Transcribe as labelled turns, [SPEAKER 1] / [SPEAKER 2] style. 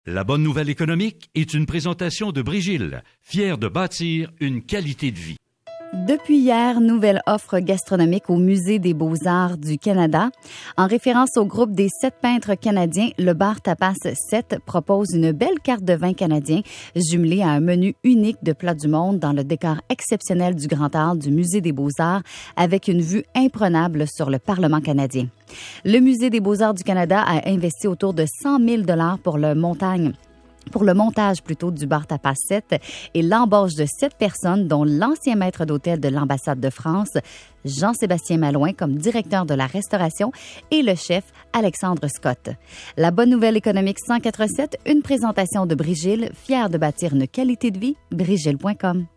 [SPEAKER 1] La bonne nouvelle économique est une présentation de Brigil, fière de bâtir une qualité de vie.
[SPEAKER 2] Depuis hier, nouvelle offre gastronomique au Musée des Beaux-Arts du Canada. En référence au groupe des 7 peintres canadiens, le bar Tapas 7 propose une belle carte de vin canadien jumelée à un menu unique de plats du monde dans le décor exceptionnel du Grand Hall du Musée des Beaux-Arts avec une vue imprenable sur le Parlement canadien. Le Musée des Beaux-Arts du Canada a investi autour de 100 000 $ pour le montage du bar Tapas 7 et l'embauche de 7 personnes, dont l'ancien maître d'hôtel de l'ambassade de France, Jean-Sébastien Malouin, comme directeur de la restauration, et le chef Alexandre Scott. La bonne nouvelle économique 104.7, une présentation de Brigil, fière de bâtir une qualité de vie, brigil.com.